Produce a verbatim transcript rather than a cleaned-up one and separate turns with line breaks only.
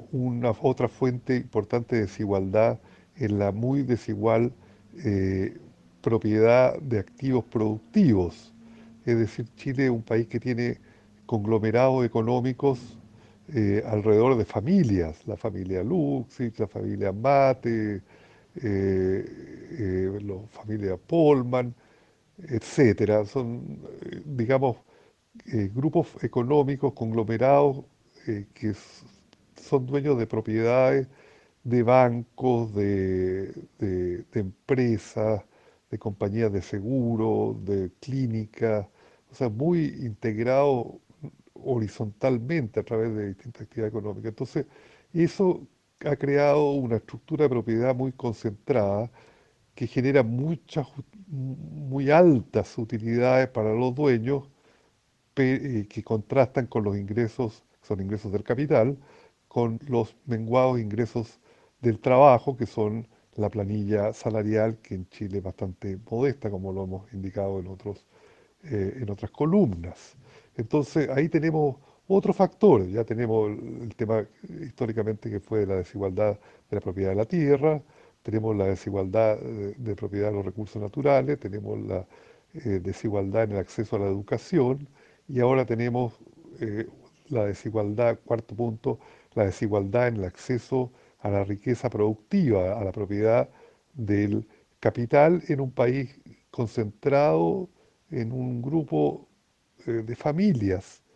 una otra fuente importante de desigualdad en la muy desigual eh, propiedad de activos productivos. Es decir, Chile es un país que tiene conglomerados económicos eh, alrededor de familias, la familia Luxich, la familia Mate, eh, eh, la familia Polman, etcétera. Son, eh, digamos, eh, grupos económicos conglomerados eh, que s- son dueños de propiedades de bancos, de, de- de empresas, de compañías de seguro, de clínicas, o sea, muy integrado horizontalmente a través de distintas actividades económicas. Entonces, eso ha creado una estructura de propiedad muy concentrada que genera muchas, muy altas utilidades para los dueños pe- eh, que contrastan con los ingresos, son ingresos del capital, con los menguados ingresos del trabajo, que son la planilla salarial, que en Chile es bastante modesta, como lo hemos indicado en otros, eh, en otras columnas. Entonces, ahí tenemos otros factores. Ya tenemos el, el tema eh, históricamente que fue la desigualdad de la propiedad de la tierra, tenemos la desigualdad de, de propiedad de los recursos naturales, tenemos la eh, desigualdad en el acceso a la educación y ahora tenemos eh, la desigualdad, cuarto punto, la desigualdad en el acceso a la riqueza productiva, a la propiedad del capital en un país concentrado en un grupo eh, de familias.